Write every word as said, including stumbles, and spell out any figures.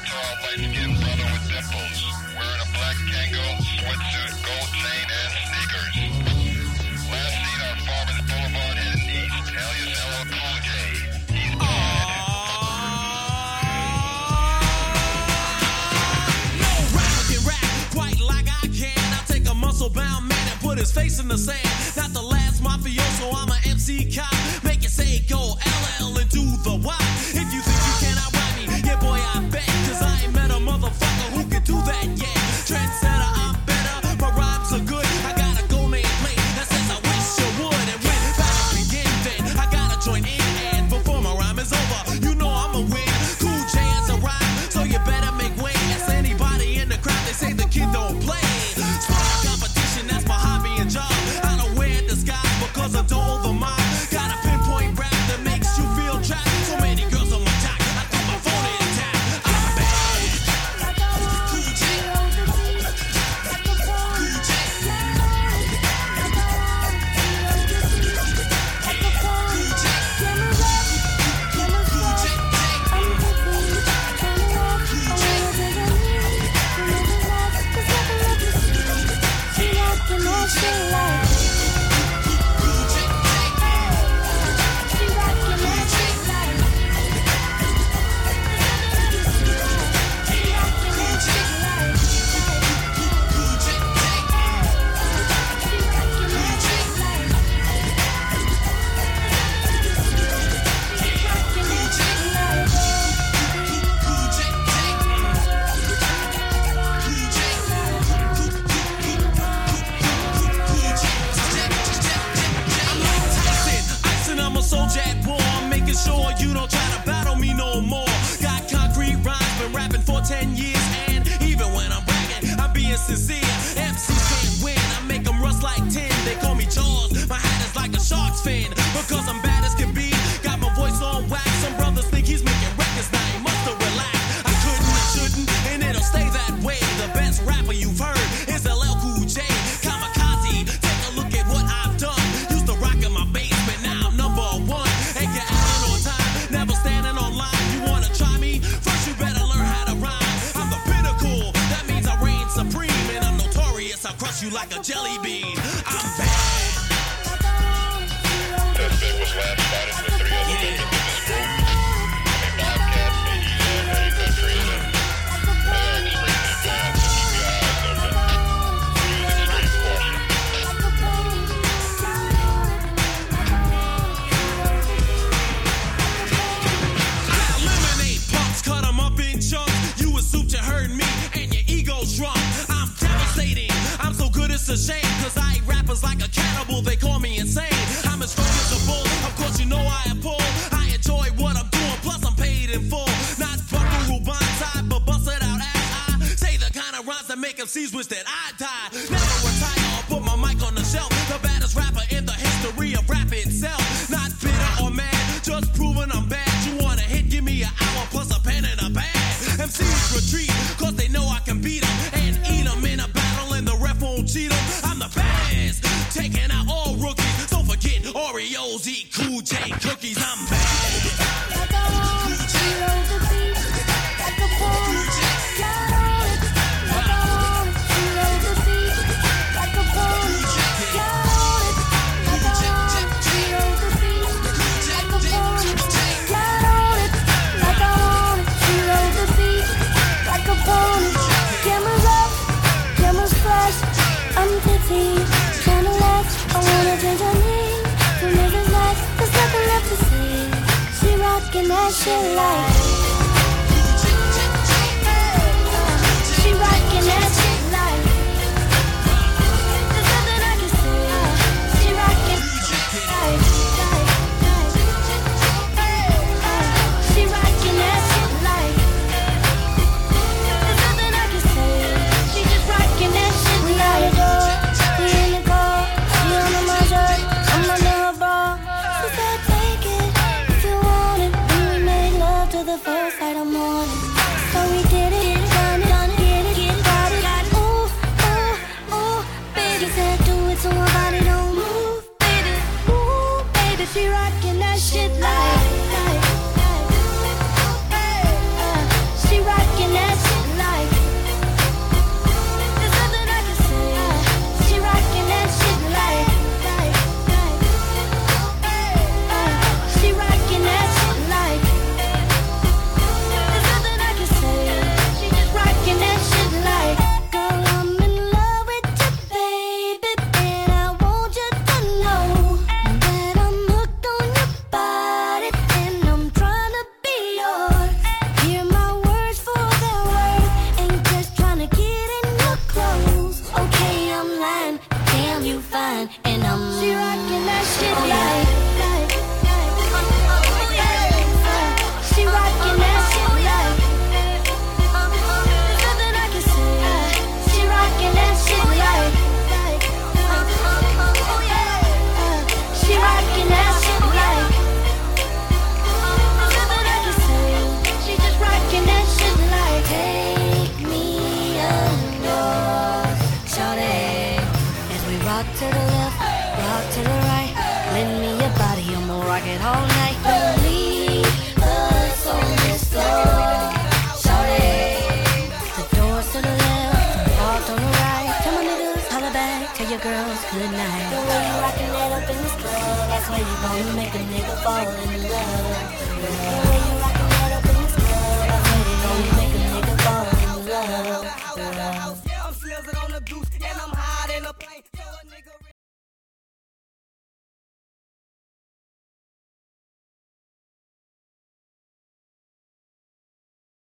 tall, light-skinned brother with dimples, wearing a black Kango sweatsuit, gold chain, and sneakers. Last seen on Farmers Boulevard heading east. Alias L L Cool J. He's dead. No rapper can rap quite like I can. I take a muscle-bound man and put his face in the sand. Not the last mafioso, I'm an M C cop. Make it say go L L and do the Y. If you think you cannot rap me, yeah boy I bet. Cause I ain't met a motherfucker who can do that yet. Trendsetter, I'm better, my rhymes are good. I got a gold name plate that says I wish you would. And when battle begin then, I gotta join in. And before my rhyme is over, you know I'ma win. Cool J has arrived, so you better make way. Ask anybody in the crowd, they say the kid don't play. Sport competition, that's my hobby and job. I don't wear disguise because I don't hold the mob. Got a pinpoint rap that makes you feel trapped. So many girls on my jock, I throw my phone in tap. I'm bad. Cool J. Cool J. Soldier at war, I'm making sure you don't try to battle me no more. Got concrete rhymes, been rapping for ten years, and even when I'm bragging, I'm being sincere. M Cs can't win, I make them rust like tin. They call me Jaws, my hat is like a shark's fin. Because I'm bad as can be, got my voice on wax. Some brothers think he's making records, now he must have relaxed. I couldn't, I shouldn't, and it'll stay that way. The best rapper you've heard is L L Cool J. Kamikaze, take a look at what I've done. Used to rock in my basement, now I'm number one. Ain't get out on time, never standing on line. You wanna try me? First you better learn how to rhyme. I'm the pinnacle, that means I reign supreme. And I'm notorious, I'll crush you like a jelly bean. I'm bad. Suspect was last spotted with three other members of his group. A Bobcat, a Easy, a Country, and a they are extremely advanced, so keep your eyes open. Use extreme caution. I eliminate punks, cut them up in chunks. You assumed you heard me, and your ego's drunk. I'm devastating, I'm so good it's a shame. Cause I eat rappers like a cannibal, they call me insane. I'm as strong as a bull, of course you know I am Paul. I enjoy what I'm doing, plus I'm paid in full. Not buckaroo blindside, but bust it out as I say the kind of rhymes that make M Cs wish that I die. Never retire or put my mic on the shelf. The baddest rapper in the history of rap itself. Not bitter or mad, just proving I'm bad. You want a hit, give me an hour plus a pen and a bag. M Cs retreat, cause they know I can beat them. And eat them in a battle and the ref won't cheat them. I'm the baddest, taking out all rookies. Don't forget Oreos, eat Cool J cookies. I'm bad. I'm tipsy, trying to relax. I wanna change her name to Missus Life. There's nothing left to say. She rockin' that shit like. She rockin' that shit like. There's nothing I can say. She rockin' like. She rockin' that shit like. There's nothing I can say. She just rockin' that shit. We out the door, we in the car. She under my shirt, I'm under her bra. She said take it if you want it. And we made love to the first light of morning. So we did it, done it, done it, get it, get it, got it, got it. Ooh, ooh, ooh, baby said do it so my body don't move, baby. Ooh, baby, she rockin' that shit like, like, like. Uh, she rockin' that. rock to the right. Lend me your body, I'ma rock it all night. Don't leave us on this floor, shorty. The doors to the left, the heart on the right. Tell my niggas holla back, tell your girls good night. The way you rockin' that up in this club, that's where you gonna make a nigga fall in love. The way you rockin' that up in this club, that's where you gonna make a nigga fall in love. Yeah, I'm slizzing on the goose and I'm hiding a plane. So a nigga